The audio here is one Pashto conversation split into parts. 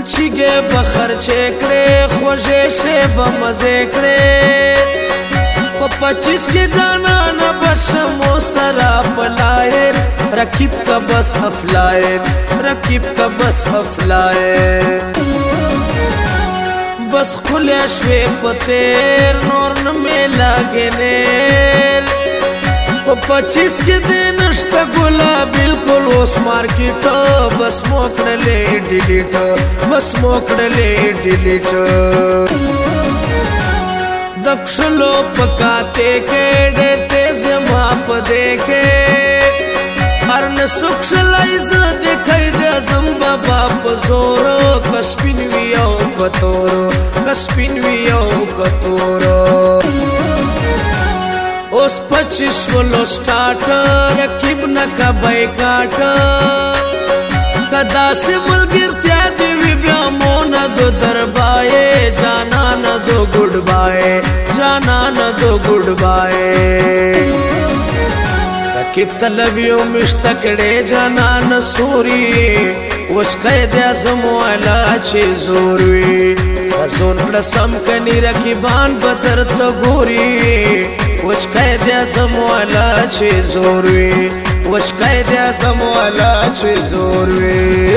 چیگه بخرچه کړې خوږې شیبه مزې کړې په 25 کې جانان بشمو سرا پلایر رکیب کا بس افلایر رکیب کا بس افلایر بس خلیا شوی پتیر نور نمی لاغنیر په 25 کې دینشتا ګلا بالکل اوس مارکیټ بس موکړلې ډیلیټ بس موکړلې ډیلیټ دکشلو پکاتے کے ډېر تیز ما پدې کې هر نسوک شلایز دکھای د اعظم بابا په زور کسپین ویو کتور کسپین ویو کتور اوس 25 ولو سٹارټ رکیب نکا بایکاټ کدا سے ملګرتیا دی وی بیا مون دو دربای جانان دو گڈ بای جانان دو گڈ بای رکیب تلویو مشتکڑے جانان سوری وش قید اعظم والا چه زوروی زون پلسم کنی رکیبان بدر تا گوری وش قید اعظم والا چه زوروی وش قید اعظم والا چه زوروی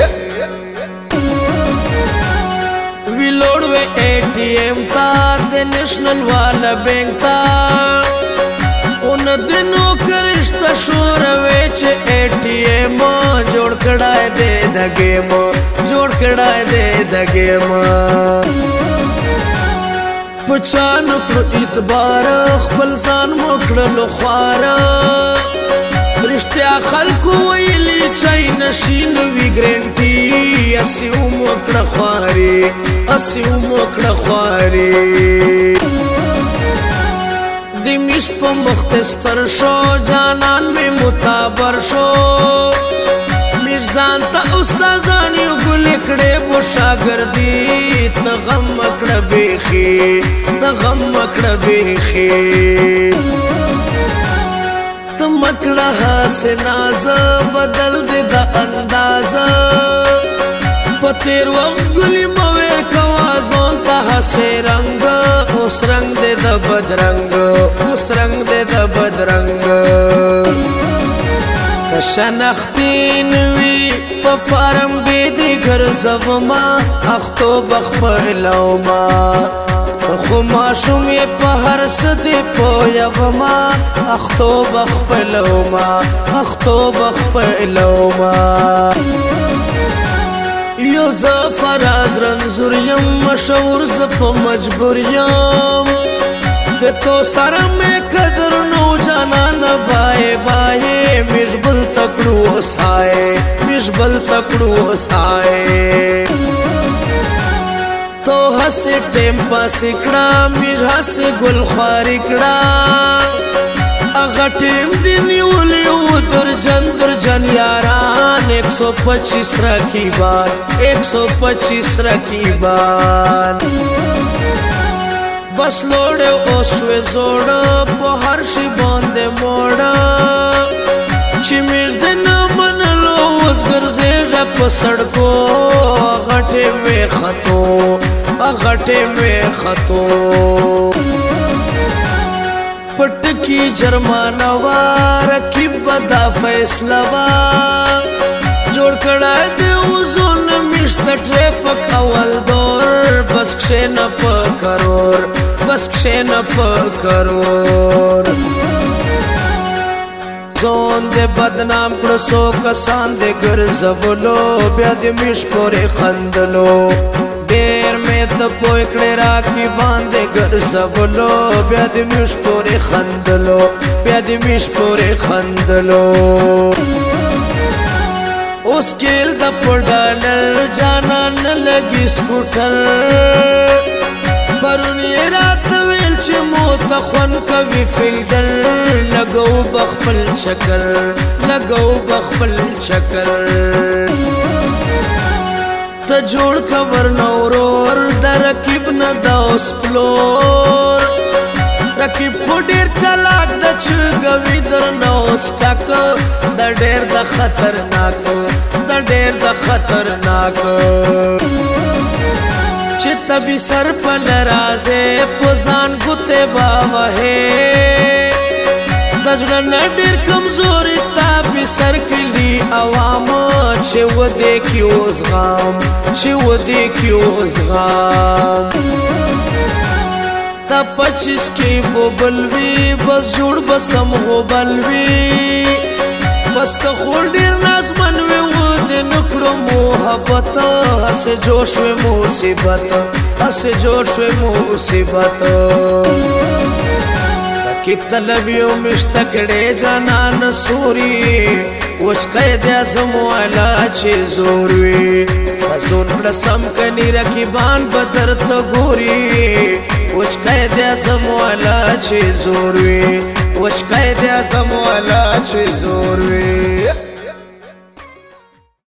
وی لوڑ وی ATM تا د نیشنل والا بینک تا اون دنو کرشتا شور ویچ ATM جوڑ کڑای دے دا گیم جوڑ کڑای دے دا گیم پچانو کڑو اعتبار خپل ځان موکړلو خوار رشتیا خلکو ویلی چای نشین وی ګرانټي اسی موکړه خواري اسی موکړه خواري دی مش په مختصر شو جانان می متابر شو میرزان تا استادان یو ګل کړه بو شاګردي ته غم کړه بیخي ته غم کړه بیخي ته مکړه حسناز بدل دې د انداز پتیر وخت ګلی مویر کوا زون ته حسه رنگ اوس رنگ دې د بدرنګ اوس رنگ دې د بدرنګ کشنختین وی په فارم کې دې ګرځوما اختو بخپلو ما خو ما شوم یې په هر څه دې پویوما اختو بخپلو ما اختو بخپلو ما یو زفراز رنزور یم مشهور زپ مجبور یم د تو سره مې قدر نو جانان بای بای مشبل تکړو وسای مشبل تکړو وسای تو ہس ٹیم پاس کړه میر ہس گل خواري کړه اغه ټیم دی نیولې و درجن یاران 125 رقیبان 125 رقیبان بس لوڑے او شوی زوڑا پو ہر شی باندے موڑا چی مرد نا منلو اس گرزے رپ سڑکو غٹے میں خطو غٹے میں خطو پٹکی جرمانوا رکیب بدا فیصلوا جوڑ کڑای دے اوزون مشت ٹریفک اول دور بس کشین پا کرور بس کشین پا کرور زون دے بدنام کڑسو کسان دے گرزولو بیا دے مش پوری خندلو دیر میں تپوی کڑی راکی باندے گرزولو بیا دے مش پوری خندلو بیا دے مش پوری خندلو اس کیل دا پڑالر جانا نلگی سکوٹر پرونی رات ویل چی موتا خون کوی فیلدر لگو بخپل چکر لگو بخپل چکر تا جوڑ کور نورور دا رکیب ندا اس پلور رکیب خو ډیر چلاک د چګوي درنو سټک د ډیر د خطرناک د ډیر د خطرناک چې تبي سر په ناراضه پزان ګوته باوه د زړه ډېر کمزوري تابي سر کلی عوام چې ودې کې اوس غام چې ودې کې اوس غام تا 25 کې بوبلوي بس جوړ بسم هو بلوي بس ته خور ډېر نازمن وي و د نکړو محبت اسه جوش و مصیبت اسه جوش و مصیبت کی طلب یو مشتکړې جانان سوري وچ قید اعظم والا چې زور وي زون پلسم کني رقیبان بدر ته ګوري وچ قید اعظم والا چې زور وي وچ قید اعظم والا چې زور وي